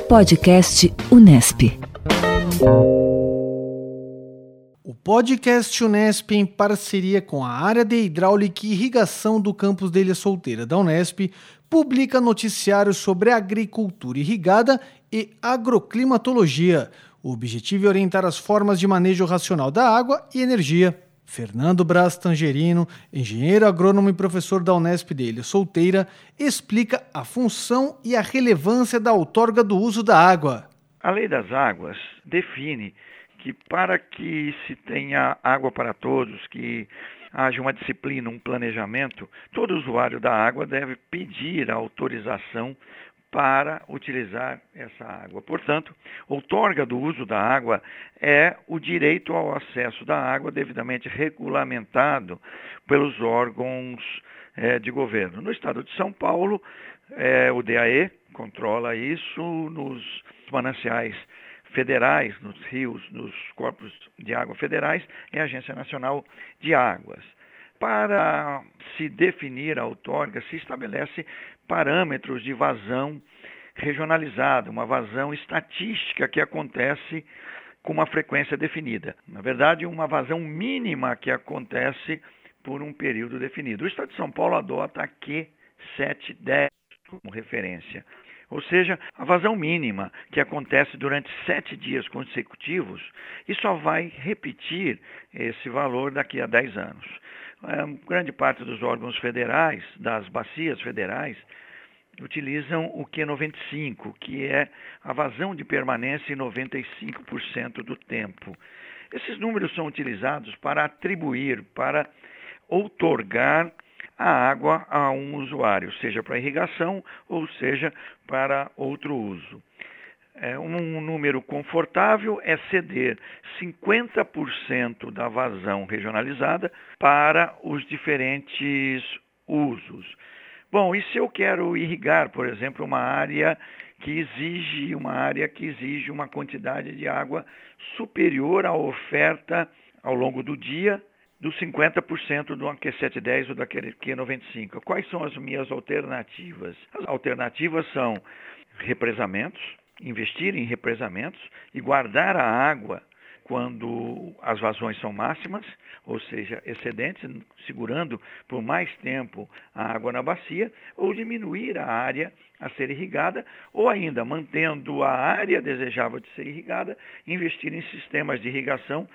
Podcast Unesp. O podcast Unesp, em parceria com a área de hidráulica e irrigação do campus de Ilha Solteira da Unesp, publica noticiários sobre agricultura irrigada e agroclimatologia. O objetivo é orientar as formas de manejo racional da água e energia. Fernando Braz Tangerino, engenheiro agrônomo e professor da Unesp de Ilha Solteira, explica a função e a relevância da outorga do uso da água. A Lei das Águas define que para que se tenha água para todos, que haja uma disciplina, um planejamento, todo usuário da água deve pedir a autorização para utilizar essa água. Portanto, outorga do uso da água é o direito ao acesso da água devidamente regulamentado pelos órgãos de governo. No estado de São Paulo, o DAE controla isso nos mananciais federais, nos rios, nos corpos de água federais, é a Agência Nacional de Águas. Para se definir a outorga, se estabelece parâmetros de vazão regionalizada, uma vazão estatística que acontece com uma frequência definida. Na verdade, uma vazão mínima que acontece por um período definido. O Estado de São Paulo adota a Q710 como referência. Ou seja, a vazão mínima que acontece durante 7 dias consecutivos e só vai repetir esse valor daqui a 10 anos. Grande parte dos órgãos federais, das bacias federais, utilizam o Q95, que é a vazão de permanência em 95% do tempo. Esses números são utilizados para atribuir, para outorgar a água a um usuário, seja para irrigação ou seja para outro uso. Um número confortável é ceder 50% da vazão regionalizada para os diferentes usos. Bom, e se eu quero irrigar, por exemplo, uma área que exige uma quantidade de água superior à oferta ao longo do dia dos 50% do Q710 ou da Q95. Quais são as minhas alternativas? As alternativas são represamentos, investir em represamentos e guardar a água quando as vazões são máximas, ou seja, excedentes, segurando por mais tempo a água na bacia, ou diminuir a área a ser irrigada, ou ainda, mantendo a área desejável de ser irrigada, investir em sistemas de irrigação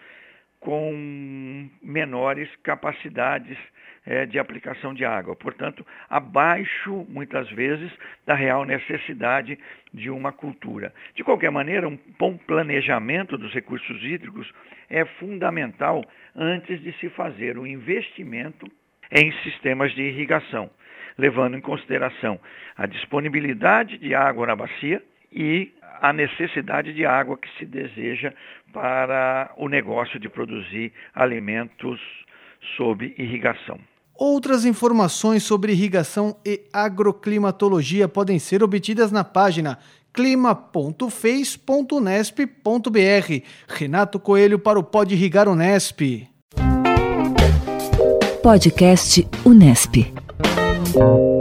com menores capacidades de aplicação de água. Portanto, abaixo, muitas vezes, da real necessidade de uma cultura. De qualquer maneira, um bom planejamento dos recursos hídricos é fundamental antes de se fazer o investimento em sistemas de irrigação, levando em consideração a disponibilidade de água na bacia e a necessidade de água que se deseja para o negócio de produzir alimentos sob irrigação. Outras informações sobre irrigação e agroclimatologia podem ser obtidas na página clima.fez.unesp.br. Renato Coelho para o Pode Irrigar Unesp. Podcast Unesp.